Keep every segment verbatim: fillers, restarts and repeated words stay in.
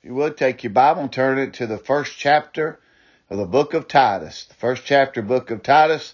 you would take your Bible and turn it to the first chapter of the book of Titus. The first chapter, book of Titus.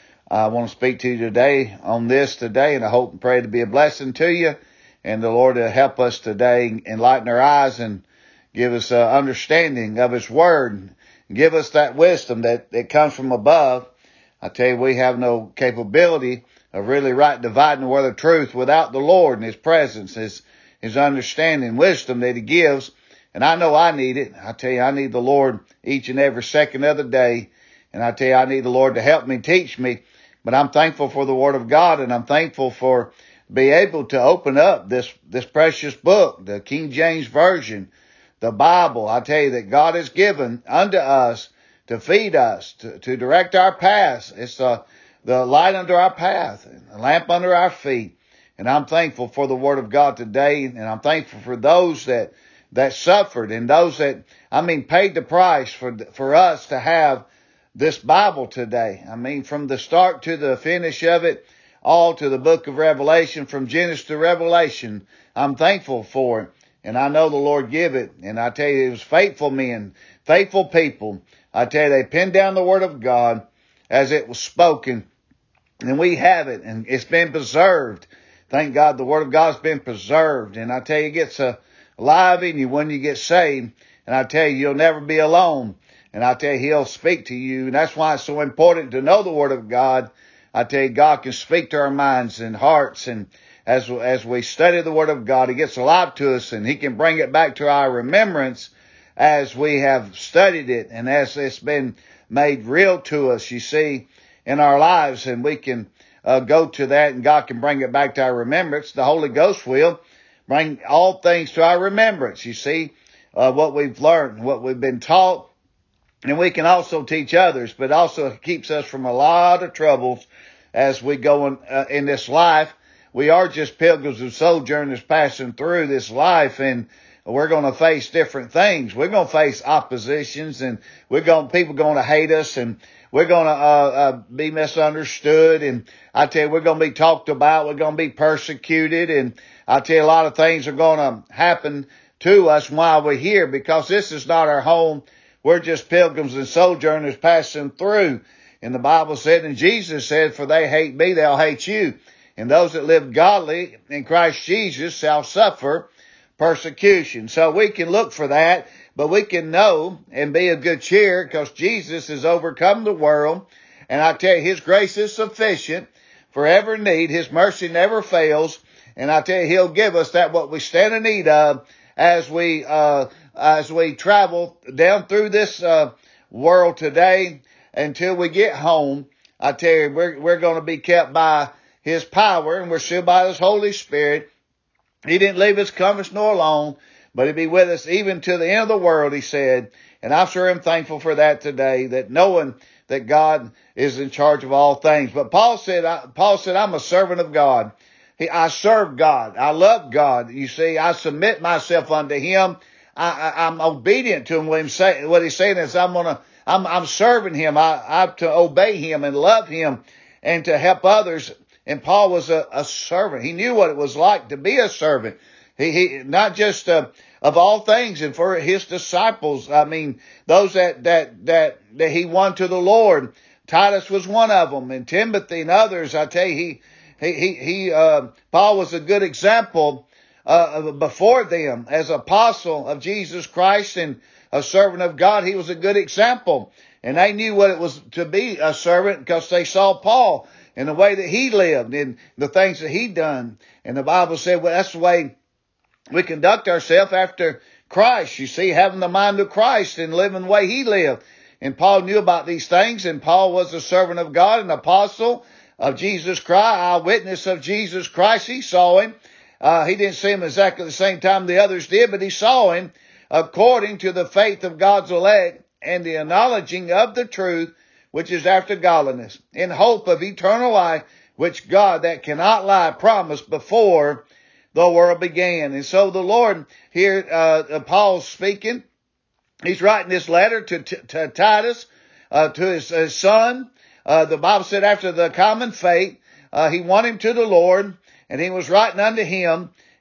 I want to speak to you today on this today, and I hope and pray to be a blessing to you. And the Lord to help us today, enlighten our eyes and give us uh, understanding of His Word. And give us that wisdom that, that comes from above. I tell you, we have no capability of really right dividing the word of truth without the Lord and His presence, His, His understanding, wisdom that He gives. And I know I need it. I tell you, I need the Lord each and every second of the day. And I tell you, I need the Lord to help me, teach me. But I'm thankful for the Word of God, and I'm thankful for being able to open up this, this precious book, the King James Version, the Bible. I tell you that God has given unto us to feed us, to, to direct our paths. It's uh, the light under our path, and the lamp under our feet. And I'm thankful for the Word of God today, and I'm thankful for those that that suffered and those that, I mean, paid the price for for us to have this Bible today. I mean, from the start to the finish of it, all to the book of Revelation, from Genesis to Revelation. I'm thankful for it. And I know the Lord give it. And I tell you, it was faithful men, faithful people. I tell you, they pinned down the Word of God as it was spoken. And we have it, and it's been preserved. Thank God the Word of God has been preserved. And I tell you, it gets alive in you when you get saved. And I tell you, you'll never be alone. And I tell you, He'll speak to you. And that's why it's so important to know the Word of God. I tell you, God can speak to our minds and hearts. And as, as we study the Word of God, He gets alive to us, and He can bring it back to our remembrance as we have studied it and as it's been made real to us, you see, in our lives. And we can uh, go to that, and God can bring it back to our remembrance. The Holy Ghost will bring all things to our remembrance, you see, uh, what we've learned, what we've been taught. And we can also teach others, but also keeps us from a lot of troubles as we go in, uh, in this life. We are just pilgrims and sojourners passing through this life, and we're going to face different things. We're going to face oppositions, and we're going, people going to hate us, and we're going to uh, uh, be misunderstood. And I tell you, we're going to be talked about. We're going to be persecuted, and I tell you, a lot of things are going to happen to us while we're here, because this is not our home. We're just pilgrims and sojourners passing through. And the Bible said, and Jesus said, for they hate me, they'll hate you. And those that live godly in Christ Jesus shall suffer persecution. So we can look for that, but we can know and be of good cheer, because Jesus has overcome the world. And I tell you, His grace is sufficient for every need. His mercy never fails. And I tell you, He'll give us that what we stand in need of as we, uh, as we travel down through this, uh, world today until we get home. I tell you, we're, we're going to be kept by His power, and we're sealed by His Holy Spirit. He didn't leave us comfortless nor alone, but He'll be with us even to the end of the world, He said. And I sure am thankful for that today, that knowing that God is in charge of all things. But Paul said, I, Paul said, I'm a servant of God. He, I serve God. I love God. You see, I submit myself unto Him. I, I, I'm obedient to Him. What, him say, what He's saying is I'm gonna, I'm, I'm serving Him. I, I have to obey Him and love Him and to help others. And Paul was a, a servant. He knew what it was like to be a servant. He, he, not just, uh, of all things, and for His disciples. I mean, those that, that, that, that He won to the Lord. Titus was one of them, and Timothy and others. I tell you, he, he, he, he uh, Paul was a good example, uh, before them as apostle of Jesus Christ and a servant of God. He was a good example. And they knew what it was to be a servant, because they saw Paul and the way that he lived and the things that he done. And the Bible said, well, that's the way we conduct ourselves after Christ. You see, having the mind of Christ and living the way He lived. And Paul knew about these things, and Paul was a servant of God, an apostle of Jesus Christ, eyewitness of Jesus Christ. He saw Him. Uh, he didn't see Him exactly the same time the others did, but he saw Him according to the faith of God's elect and the acknowledging of the truth, which is after godliness, in hope of eternal life, which God that cannot lie promised before the world began. And so the Lord here, uh, Paul's speaking. He's writing this letter to, to, to Titus, uh, to his, his son. Uh, the Bible said after the common faith, uh, he won him to the Lord, and he was writing unto him.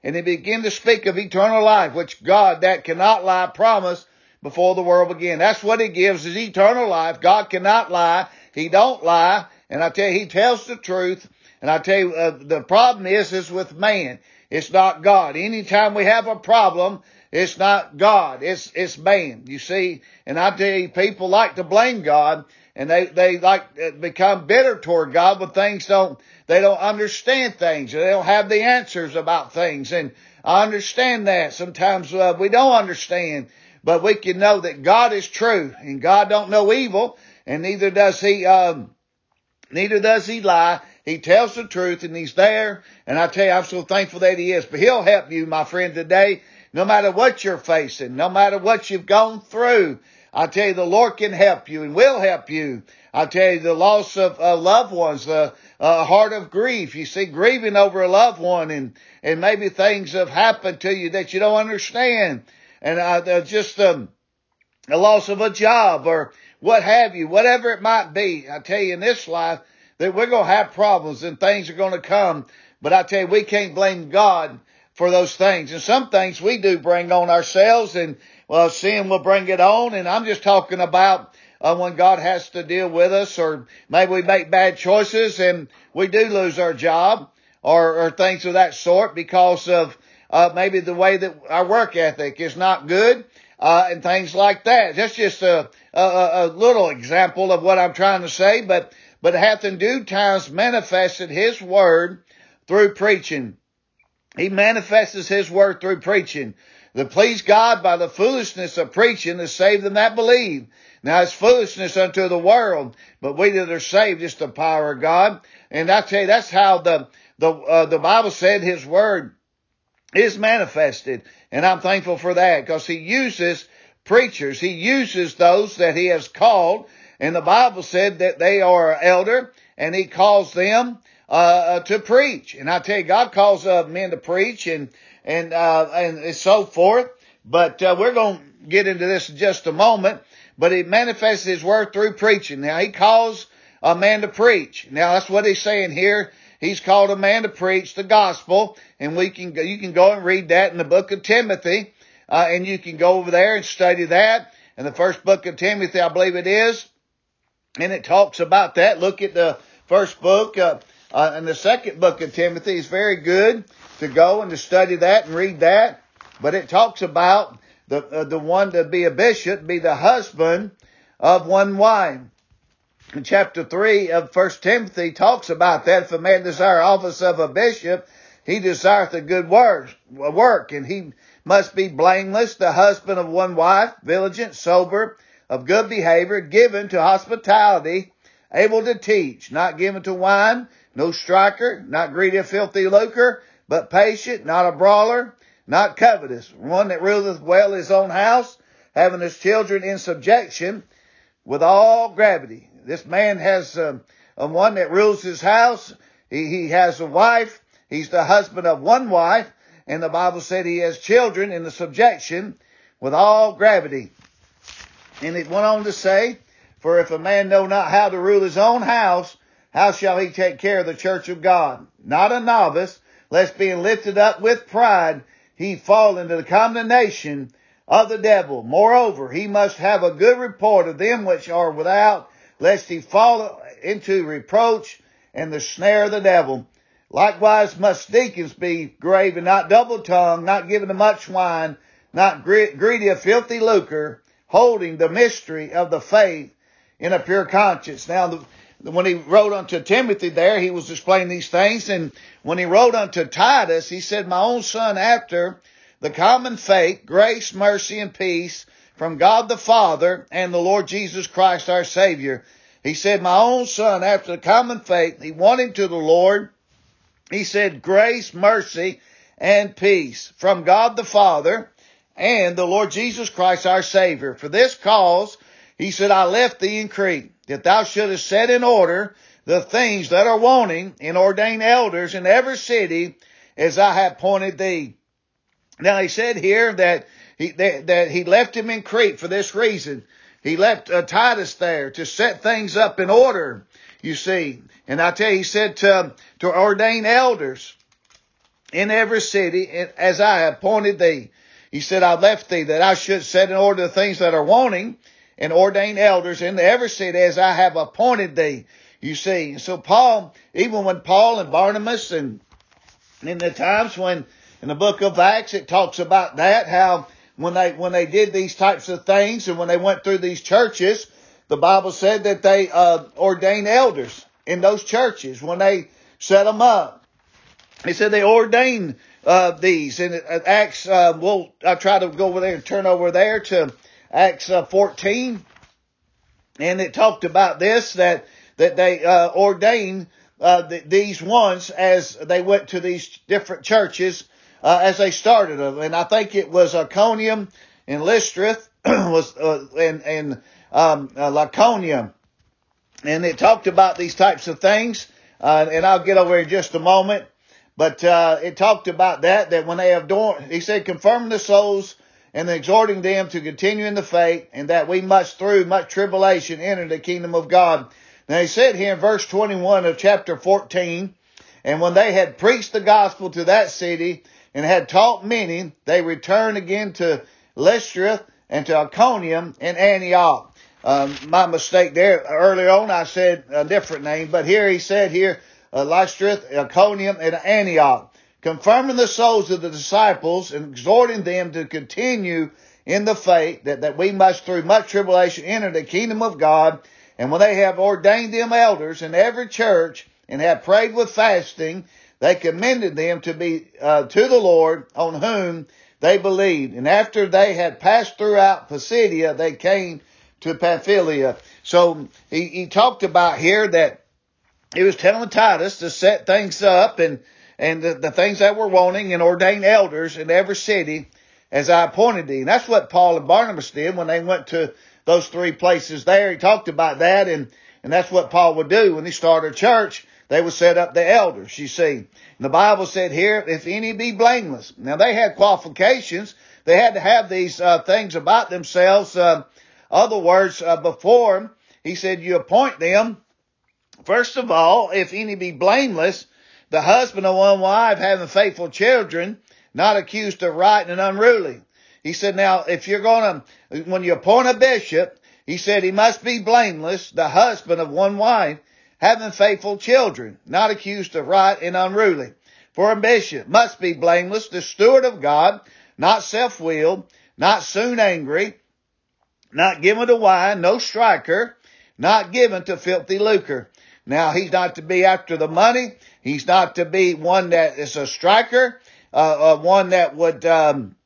And he began to speak of eternal life, which God that cannot lie promised before the world began. That's what he gives, is eternal life. God cannot lie. He don't lie. And I tell you, he tells the truth. And I tell you, uh, the problem is, is with man. It's not God. Anytime we have a problem, it's not God. It's, it's man. You see, and I tell you, people like to blame God, and they, they like to become bitter toward God when things don't, they don't understand things. They don't have the answers about things. And I understand that. Sometimes uh, we don't understand, but we can know that God is true, and God don't know evil, and neither does he, um, neither does he lie. He tells the truth, and he's there. And I tell you, I'm so thankful that he is. But he'll help you, my friend, today, no matter what you're facing, no matter what you've gone through. I tell you, the Lord can help you and will help you. I tell you, the loss of uh, loved ones, the uh, heart of grief. You see, grieving over a loved one, and, and maybe things have happened to you that you don't understand. And uh, just um, a loss of a job or what have you, whatever it might be. I tell you, in this life, that we're going to have problems and things are going to come. But I tell you, we can't blame God for those things. And some things we do bring on ourselves, and well, sin will bring it on. And I'm just talking about uh, when God has to deal with us, or maybe we make bad choices and we do lose our job, or, or things of that sort because of uh, maybe the way that our work ethic is not good, uh, and things like that. That's just a, a, a little example of what I'm trying to say, but but hath in due times manifested his word through preaching. He manifests his word through preaching. To please God by the foolishness of preaching to save them that believe. Now it's foolishness unto the world, but we that are saved, it's the power of God. And I tell you, that's how the the uh, the Bible said his word is manifested. And I'm thankful for that, because he uses preachers. He uses those that he has called. And the Bible said that they are an elder, and he calls them uh to preach. And I tell you, God calls uh, men to preach, and and uh and so forth. But uh, we're going to get into this in just a moment. But he manifests his word through preaching. Now he calls a man to preach. Now that's what he's saying here. He's called a man to preach the gospel, and we can go, you can go and read that in the book of Timothy, uh, and you can go over there and study that in the first book of Timothy, I believe it is, and it talks about that. Look at the first book, uh, uh, and the second book of Timothy is very good to go and to study that and read that. But it talks about the uh, the one to be a bishop, be the husband of one wife. In chapter three of First Timothy talks about that. If a man desire office of a bishop, he desireth a good work, work, and he must be blameless, the husband of one wife, vigilant, sober, of good behavior, given to hospitality, able to teach, not given to wine, no striker, not greedy of filthy lucre, but patient, not a brawler, not covetous, one that ruleth well his own house, having his children in subjection with all gravity. This man has um, a one that rules his house. He, he has a wife. He's the husband of one wife. And the Bible said he has children in the subjection with all gravity. And it went on to say, for if a man know not how to rule his own house, how shall he take care of the church of God? Not a novice, lest being lifted up with pride, he fall into the condemnation of the devil. Moreover, he must have a good report of them which are without, lest he fall into reproach and the snare of the devil. Likewise must deacons be grave and not double-tongued, not given to much wine, not greedy of filthy lucre, holding the mystery of the faith in a pure conscience. Now, the, when he wrote unto Timothy there, he was explaining these things. And when he wrote unto Titus, he said, my own son, after the common faith, grace, mercy, and peace from God the Father and the Lord Jesus Christ our Savior. He said, my own son, after the common faith, he won him to the Lord. He said, grace, mercy, and peace from God the Father and the Lord Jesus Christ our Savior. For this cause, he said, I left thee in Crete, that thou shouldest set in order the things that are wanting, and ordain elders in every city, as I have appointed thee. Now he said here that he that, that he left him in Crete for this reason. He left uh, Titus there to set things up in order, you see. And I tell you, he said to, to ordain elders in every city as I have appointed thee. He said, I've left thee that I should set in order the things that are wanting and ordain elders in every city as I have appointed thee. You see, so Paul, even when Paul and Barnabas and in the times when in the book of Acts it talks about that, how when they, when they did these types of things and when they went through these churches, the Bible said that they uh, ordained elders in those churches when they set them up. He said they ordained uh, these. In uh, Acts, uh, we'll I'll try to go over there and turn over there to Acts uh, fourteen, and it talked about this that that they uh, ordained uh, th- these ones as they went to these different churches uh, as they started them, and I think it was Iconium and Lystra was uh, and and um, uh, Lycaonia, and it talked about these types of things, uh, and I'll get over in just a moment. But uh, it talked about that, that when they have done, he said, confirming the souls and exhorting them to continue in the faith, and that we must through much tribulation enter the kingdom of God. Now he said here in verse twenty-one of chapter fourteen, and when they had preached the gospel to that city and had taught many, they returned again to Lystra and to Iconium and Antioch. Um, my mistake there. Earlier on I said a different name, but here he said here, Uh, Lystra, Iconium, and Antioch, confirming the souls of the disciples and exhorting them to continue in the faith, that, that we must through much tribulation enter the kingdom of God. And when they have ordained them elders in every church and have prayed with fasting, they commended them to be uh, to the Lord on whom they believed. And after they had passed throughout Pisidia, they came to Pamphylia. So he, he talked about here that he was telling Titus to set things up and, and the, the things that we're wanting and ordain elders in every city as I appointed thee. And that's what Paul and Barnabas did when they went to those three places there. He talked about that, and, and that's what Paul would do when he started a church. They would set up the elders, you see. And the Bible said here, if any be blameless. Now they had qualifications. They had to have these uh, things about themselves. Uh, other words, uh, before him, he said you appoint them. First of all, if any be blameless, the husband of one wife having faithful children, not accused of right and unruly. He said, now, if you're going to, when you appoint a bishop, he said he must be blameless, the husband of one wife, having faithful children, not accused of right and unruly. For a bishop must be blameless, the steward of God, not self-willed, not soon angry, not given to wine, no striker, not given to filthy lucre. Now, he's not to be after the money. He's not to be one that is a striker, uh, uh one that would um,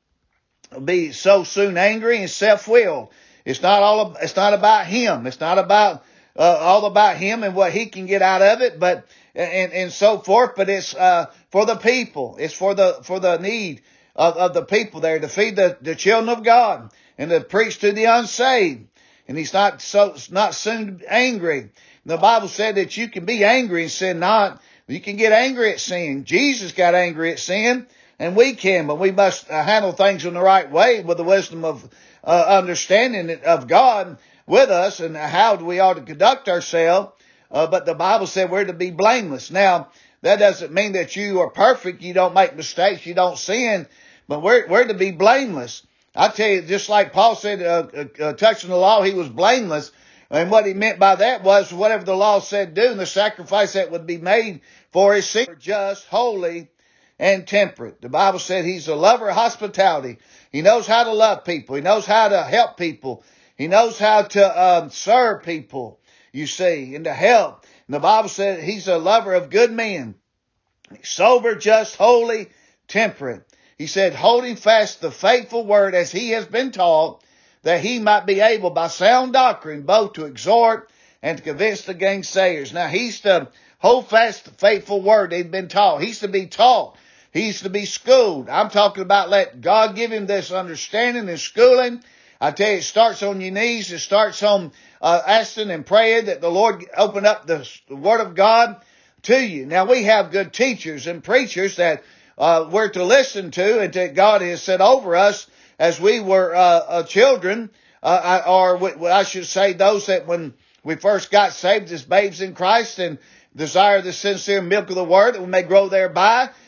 be so soon angry and self-willed. It's not all. It's not about him. It's not about uh, all about him and what he can get out of it, but and and so forth. But it's uh, for the people. It's for the for the need of, of the people there to feed the, the children of God and to preach to the unsaved. And he's not so not soon angry. The Bible said that you can be angry and sin not. You can get angry at sin. Jesus got angry at sin, and we can, but we must uh, handle things in the right way with the wisdom of uh, understanding of God with us and how we ought to conduct ourselves. Uh, but the Bible said we're to be blameless. Now, that doesn't mean that you are perfect. You don't make mistakes. You don't sin, but we're, we're to be blameless. I tell you, just like Paul said, uh, uh, uh, touching the law, he was blameless. And what he meant by that was whatever the law said do, and the sacrifice that would be made for his sin, just, holy, and temperate. The Bible said he's a lover of hospitality. He knows how to love people. He knows how to help people. He knows how to um, serve people, you see, and to help. And the Bible said he's a lover of good men. Sober, just, holy, temperate. He said, holding fast the faithful word as he has been taught, that he might be able by sound doctrine both to exhort and to convince the gainsayers. Now he's to hold fast the faithful word he'd been taught. He's to be taught. He's to be schooled. I'm talking about let God give him this understanding and schooling. I tell you, it starts on your knees. It starts on uh, asking and praying that the Lord open up the, the Word of God to you. Now we have good teachers and preachers that uh, we're to listen to and that God has set over us as we were uh, uh, children, uh, or I should say those that when we first got saved as babes in Christ and desire the sincere milk of the Word that we may grow thereby.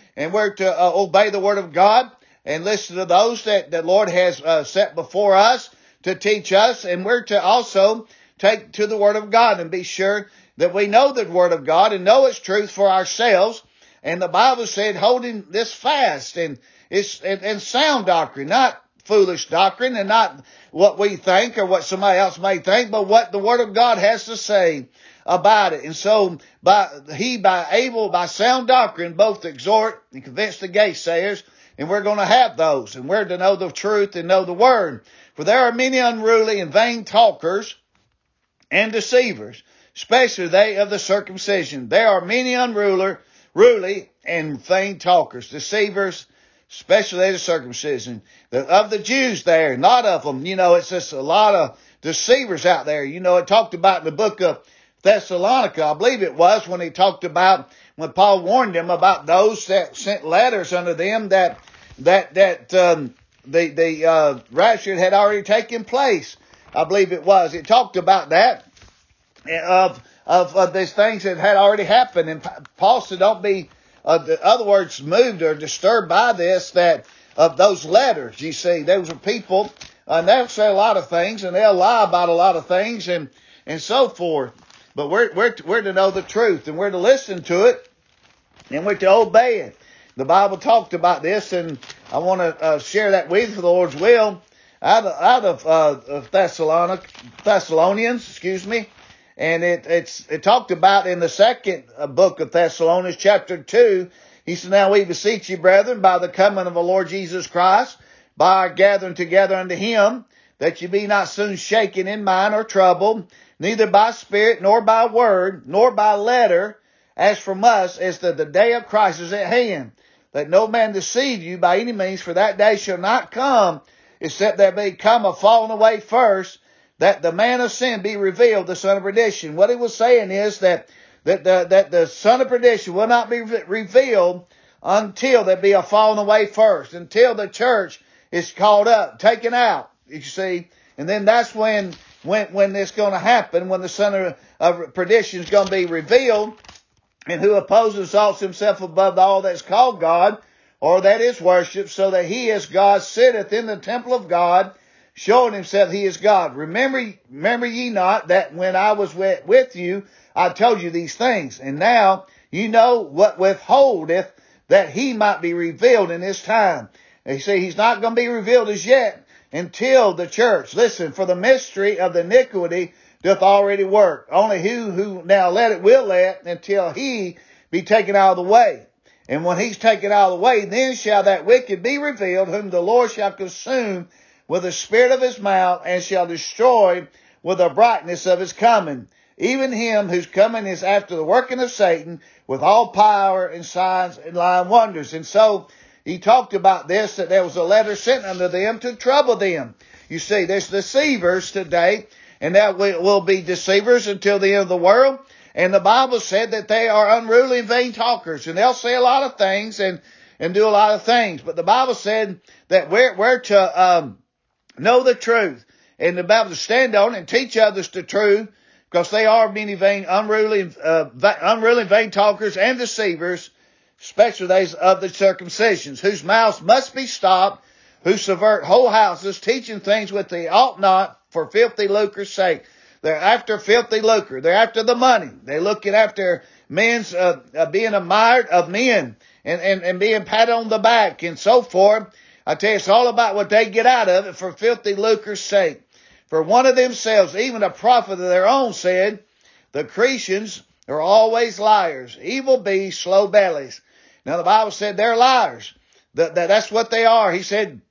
and we're to uh, obey the Word of God and listen to those that the Lord has uh, set before us to teach us. And we're to also take to the Word of God and be sure that we know the Word of God and know its truth for ourselves. And the Bible said holding this fast and it's and, and sound doctrine, not foolish doctrine and not what we think or what somebody else may think, but what the Word of God has to say about it. And so by he by able by sound doctrine both to exhort and convince the gainsayers, and we're going to have those, and we're to know the truth and know the Word. For there are many unruly and vain talkers and deceivers, especially they of the circumcision. There are many unruly, ruly and vain talkers, deceivers, especially they of the circumcision. The, of the Jews there, not of them. You know, it's just a lot of deceivers out there. You know, it talked about in the book of Thessalonica, I believe it was, when he talked about, when Paul warned them about those that sent letters unto them that, that, that, um, the, the, uh, rapture had already taken place. I believe it was. It talked about that, of, of, of these things that had already happened. And Paul said, don't be, uh, in other words, moved or disturbed by this, that, of those letters. You see, those are people, uh, and they'll say a lot of things, and they'll lie about a lot of things, and, and so forth. But we're, we're, to, we're to know the truth, and we're to listen to it, and we're to obey it. The Bible talked about this, and I want to uh, share that with you for the Lord's will. Out of, out of, uh, of Thessalonic, Thessalonians, excuse me. And it, it's, it talked about in the second book of Thessalonians, chapter two. He said, now we beseech you, brethren, by the coming of the Lord Jesus Christ, by our gathering together unto him, that you be not soon shaken in mind or troubled, neither by spirit, nor by word, nor by letter, as from us, as that the day of Christ is at hand. Let no man deceive you by any means, for that day shall not come, except there be come a falling away first, that the man of sin be revealed, the son of perdition. What he was saying is that, that, the, that the son of perdition will not be re- revealed until there be a falling away first, until the church is called up, taken out, you see. And then that's when, when, when it's going to happen, when the son of, of perdition is going to be revealed, and who opposes exalts himself above all that's called God, or that is worshipped, so that he as God sitteth in the temple of God, showing himself he is God. Remember, remember ye not that when I was with, with you, I told you these things. And now you know what withholdeth, that he might be revealed in his time. And you see, he's not going to be revealed as yet until the church. Listen, for the mystery of the iniquity doth already work. Only who who now let it will let until he be taken out of the way. And when he's taken out of the way, then shall that wicked be revealed, whom the Lord shall consume with the spirit of his mouth, and shall destroy with the brightness of his coming. Even him whose coming is after the working of Satan, with all power and signs and lying wonders. And so he talked about this, that there was a letter sent unto them to trouble them. You see, there's deceivers today, and that will be deceivers until the end of the world. And the Bible said that they are unruly and vain talkers, and they'll say a lot of things and, and do a lot of things. But the Bible said that we're, we're to um, know the truth, and the Bible to stand on and teach others the truth, because they are many vain, unruly, uh, unruly and vain talkers and deceivers, especially those of the circumcisions, whose mouths must be stopped, who subvert whole houses, teaching things which they ought not, for filthy lucre's sake. They're after filthy lucre. They're after the money. They're looking after men's uh, uh, being admired of men and, and, and being patted on the back and so forth. I tell you, it's all about what they get out of it for filthy lucre's sake. For one of themselves, even a prophet of their own, said, the Cretans are always liars, evil beasts, slow bellies. Now the Bible said they're liars. That, that, that's what they are. He said,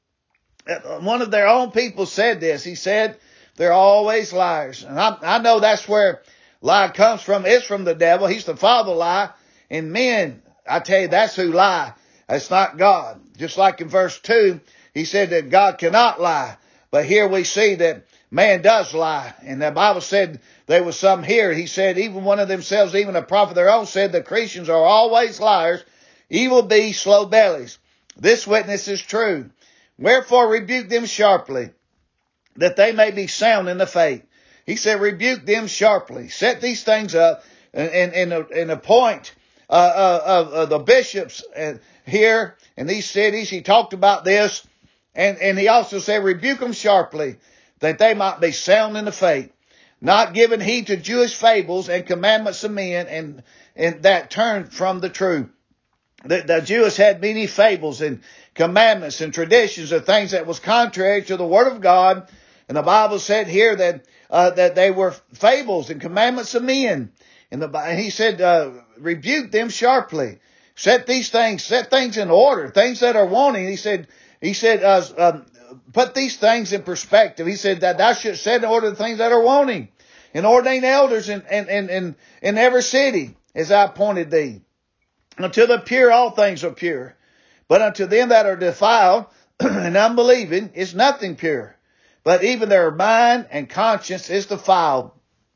one of their own people said this. He said, they're always liars. And I, I know that's where lie comes from. It's from the devil. He's the father of lie. And men, I tell you, that's who lie. It's not God. Just like in verse two, he said that God cannot lie. But here we see that man does lie. And the Bible said there was some here. He said even one of themselves, even a prophet of their own, said the Christians are always liars, evil beasts, slow bellies. This witness is true. Wherefore rebuke them sharply, that they may be sound in the faith. He said, rebuke them sharply. Set these things up and, and, and, and appoint uh, uh, uh, the bishops and, here in these cities. He talked about this. And, and he also said, rebuke them sharply, that they might be sound in the faith, not giving heed to Jewish fables and commandments of men, and, and that turned from the truth. The, the Jews had many fables and commandments and traditions of things that was contrary to the Word of God. And the Bible said here that uh, that they were fables and commandments of men. And, the, and he said, uh, rebuke them sharply. Set these things, set things in order, things that are wanting. He said, he said, uh, um, put these things in perspective. He said that thou should set in order the things that are wanting, and ordain elders in, in, in, in, in every city, as I appointed thee. Unto the pure, all things are pure. But unto them that are defiled and unbelieving is nothing pure. But even their mind and conscience is defiled.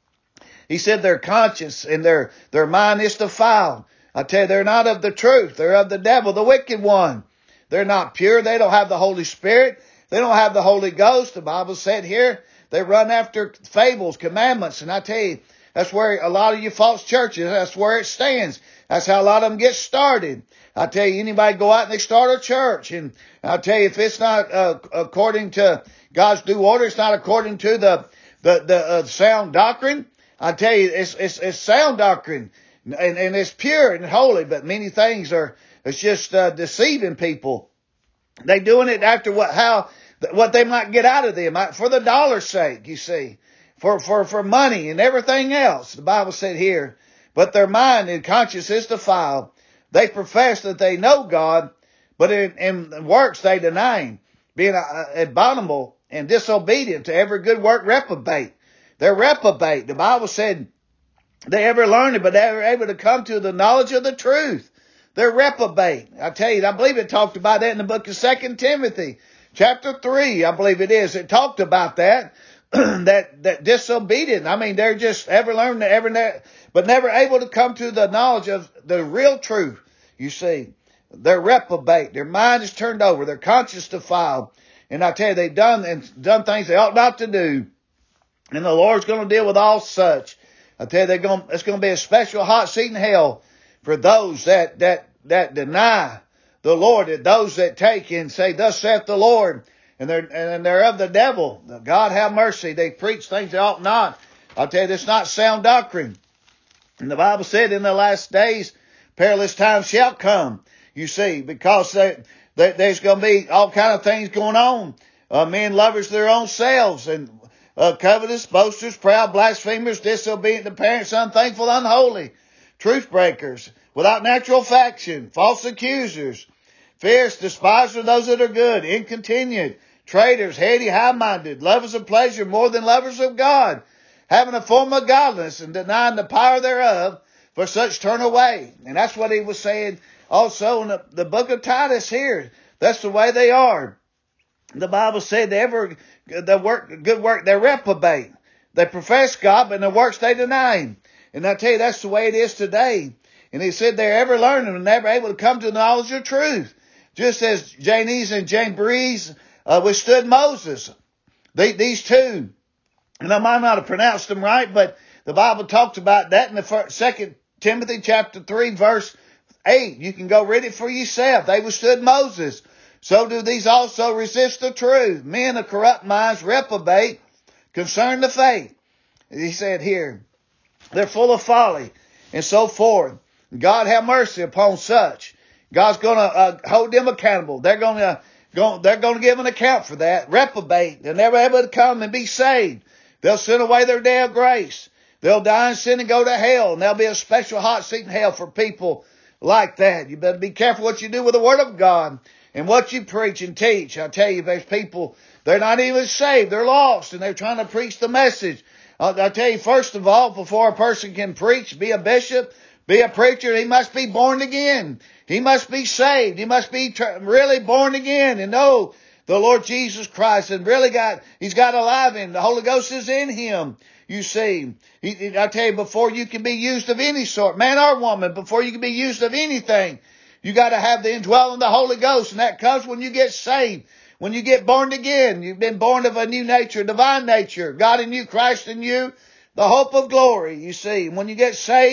He said their conscience and their, their mind is defiled. I tell you, they're not of the truth. They're of the devil, the wicked one. They're not pure. They don't have the Holy Spirit. They don't have the Holy Ghost. The Bible said here, they run after fables, commandments. And I tell you, that's where a lot of you false churches, that's where it stands. That's how a lot of them get started. I tell you, anybody go out and they start a church. And I tell you, if it's not uh, according to God's due order, it's not according to the the, the uh, sound doctrine. I tell you, it's, it's, it's sound doctrine. And, and it's pure and holy, but many things are, it's just uh, deceiving people. They doing it after what, how, what they might get out of them, for the dollar's sake, you see, for, for, for money and everything else. The Bible said here, but their mind and conscience is defiled. They profess that they know God, but in, in works they deny Him, being uh, abominable and disobedient to every good work, reprobate. They're reprobate. The Bible said, they ever learned it, but they were able to come to the knowledge of the truth. They're reprobate. I tell you, I believe it talked about that in the book of Second Timothy, chapter three, I believe it is. It talked about that, that, that disobedient. I mean, they're just ever learned, ever, ne- but never able to come to the knowledge of the real truth. You see, they're reprobate. Their mind is turned over. Their conscience defiled. And I tell you, they've done and done things they ought not to do. And the Lord's going to deal with all such. I tell you, they're going, it's going to be a special hot seat in hell for those that, that, that deny the Lord, and those that take and say, thus saith the Lord, and they're, and they're of the devil. God have mercy. They preach things they ought not. I'll tell you, this is not sound doctrine. And the Bible said in the last days, perilous times shall come, you see, because they, they, there's going to be all kind of things going on. Uh, men lovers of their own selves, and Uh, covetous, boasters, proud, blasphemers, disobedient to parents, unthankful, unholy, truth breakers, without natural affection, false accusers, fierce, despisers of those that are good, incontinent, traitors, heady, high-minded, lovers of pleasure more than lovers of God, having a form of godliness and denying the power thereof, for such turn away. And that's what he was saying also in the, the book of Titus here. That's the way they are. The Bible said they ever, the work, good work, they reprobate. They profess God, but in the works they deny Him. And I tell you, that's the way it is today. And he said they're ever learning and never able to come to the knowledge of truth. Just as Jannes and Jambres uh, withstood Moses. They, these two, and I might not have pronounced them right, but the Bible talks about that in the first, Second Timothy chapter three, verse eight. You can go read it for yourself. They withstood Moses. So do these also resist the truth. Men of corrupt minds reprobate concerning the faith. He said here, they're full of folly and so forth. God have mercy upon such. God's going to uh, hold them accountable. They're going to go, they're going to give an account for that. Reprobate. They're never able to come and be saved. They'll send away their day of grace. They'll die in sin and go to hell. And there'll be a special hot seat in hell for people like that. You better be careful what you do with the Word of God. And what you preach and teach. I tell you, there's people, they're not even saved. They're lost, and they're trying to preach the message. I tell you, first of all, before a person can preach, be a bishop, be a preacher, he must be born again. He must be saved. He must be really born again and know the Lord Jesus Christ, and really got, he's got alive in him. The Holy Ghost is in him. You see, he, I tell you, before you can be used of any sort, man or woman, before you can be used of anything, you got to have the indwelling of the Holy Ghost, and that comes when you get saved, when you get born again. You've been born of a new nature, divine nature, God in you, Christ in you, the hope of glory. You see, when you get saved,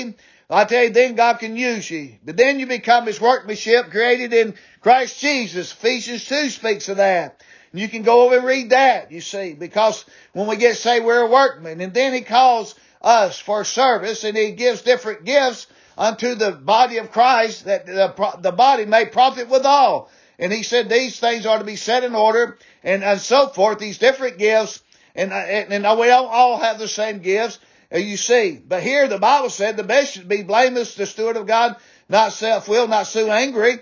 I tell you, then God can use you. But then you become His workmanship created in Christ Jesus. Ephesians two speaks of that. And you can go over and read that, you see, because when we get saved, we're a workman. And then He calls us for service, and He gives different gifts unto the body of Christ, that the, the body may profit withal. And He said these things are to be set in order, and, and so forth, these different gifts. And, and, and we don't all have the same gifts, you see. But here the Bible said the best should be blameless, the steward of God, not self-willed, not so angry,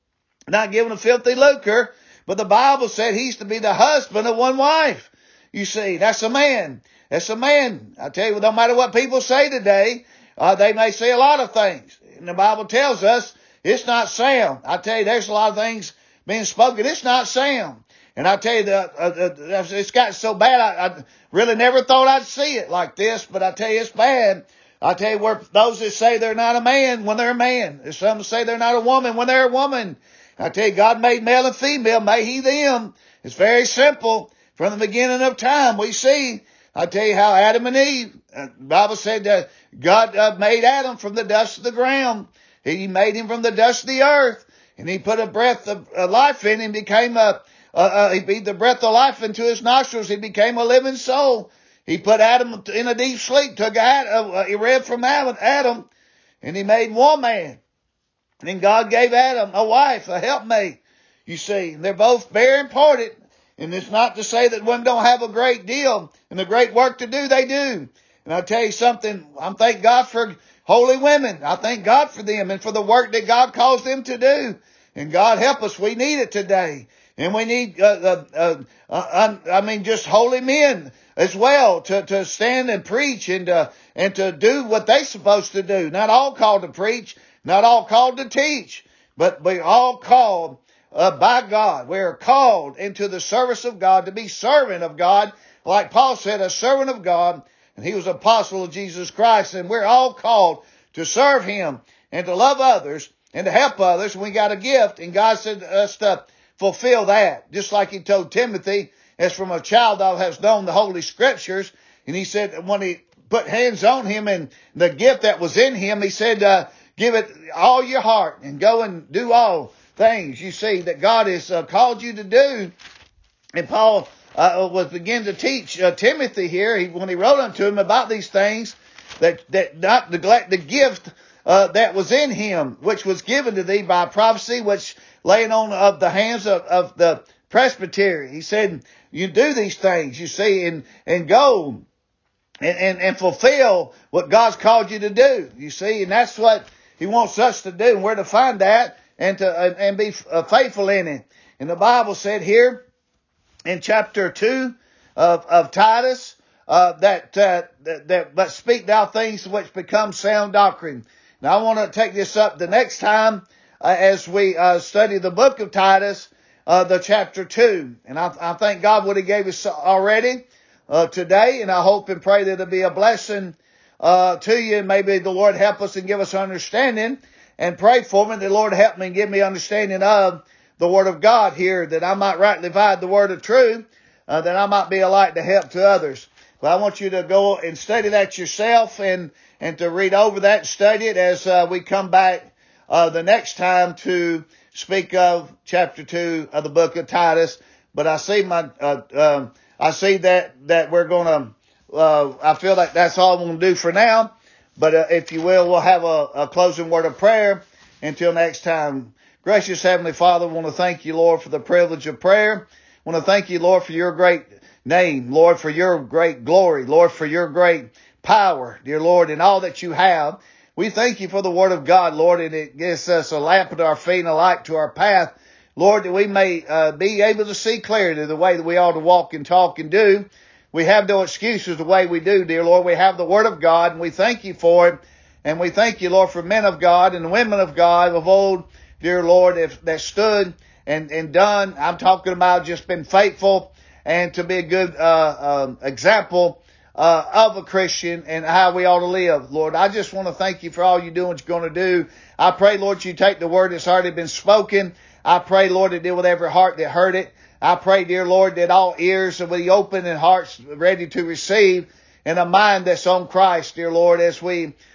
not giving a filthy lucre. But the Bible said he's to be the husband of one wife. You see, that's a man. That's a man. I tell you, no matter what people say today, uh, they may say a lot of things. And the Bible tells us it's not sound. I tell you, there's a lot of things being spoken. It's not sound. And I tell you, the, uh, uh, it's gotten so bad, I, I really never thought I'd see it like this, but I tell you, it's bad. I tell you, where those that say they're not a man when they're a man. There's some that say they're not a woman when they're a woman. I tell you, God made male and female, made He them. It's very simple. From the beginning of time, we see, I tell you how Adam and Eve, uh, the Bible said that God uh, made Adam from the dust of the ground. He made him from the dust of the earth. And He put a breath of uh, life in him, became a, uh, uh, He breathed the breath of life into his nostrils. He became a living soul. He put Adam in a deep sleep, took Adam, uh, he read from Adam, and He made one man. And then God gave Adam a wife, a helpmate, you see. And they're both very important. And it's not to say that women don't have a great deal and a great work to do. They do. And I'll tell you something. I'm thank God for holy women. I thank God for them and for the work that God calls them to do. And God help us. We need it today. And we need, uh, uh, uh, uh, I mean, just holy men as well to, to stand and preach and, uh, and to do what they're supposed to do. Not all called to preach. Not all called to teach, but we're all called uh, by God. We're called into the service of God to be servant of God. Like Paul said, a servant of God, and he was an apostle of Jesus Christ. And we're all called to serve Him and to love others and to help others. And we got a gift, and God said us to fulfill that. Just like He told Timothy, as from a child thou hast known the Holy Scriptures. And He said when He put hands on him and the gift that was in him, He said, uh, give it all your heart and go and do all things you see that God has uh, called you to do. And Paul uh, was beginning to teach uh, Timothy here he, when he wrote unto him about these things, that, that not neglect the gift uh, that was in him, which was given to thee by prophecy, which laying on of the hands of, of the presbytery. He said, you do these things, you see, and, and go and, and, and fulfill what God's called you to do, you see, and that's what He wants us to do, and we're to find that and to uh, and be uh, faithful in it. And the Bible said here in chapter two of, of Titus uh, that, uh, that that but speak thou things which become sound doctrine. Now I want to take this up the next time uh, as we uh, study the book of Titus, uh, the chapter two, and I, I thank God what He gave us already uh, today, and I hope and pray that it'll be a blessing Uh, to you, and maybe the Lord help us and give us understanding, and pray for me. The Lord help me and give me understanding of the Word of God here, that I might rightly divide the Word of truth, uh, that I might be a light to help to others. But I want you to go and study that yourself and, and to read over that and study it as uh, we come back uh, the next time to speak of chapter two of the book of Titus. But I see my, uh, uh, I see that, that we're going to Uh, I feel like that's all I'm going to do for now. But uh, if you will, we'll have a, a closing word of prayer until next time. Gracious Heavenly Father, I want to thank you, Lord, for the privilege of prayer. I want to thank you, Lord, for your great name, Lord, for your great glory, Lord, for your great power, dear Lord, and all that you have. We thank you for the Word of God, Lord, and it gives us a lamp to our feet and a light to our path, Lord, that we may uh, be able to see clearly the way that we ought to walk and talk and do. We have no excuses the way we do, dear Lord. We have the Word of God, and we thank you for it. And we thank you, Lord, for men of God and women of God of old, dear Lord, if, that stood and, and done. I'm talking about just been faithful and to be a good uh, uh, example uh, of a Christian and how we ought to live. Lord, I just want to thank you for all you do and what you're going to do. I pray, Lord, you take the word that's already been spoken. I pray, Lord, to deal with every heart that heard it. I pray, dear Lord, that all ears will be open and hearts ready to receive, and a mind that's on Christ, dear Lord, as we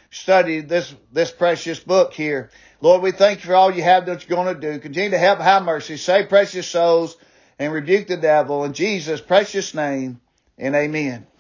study this, this precious book here. Lord, we thank you for all you have that you're going to do. Continue to help, have mercy, save precious souls, and rebuke the devil in Jesus' precious name, and amen.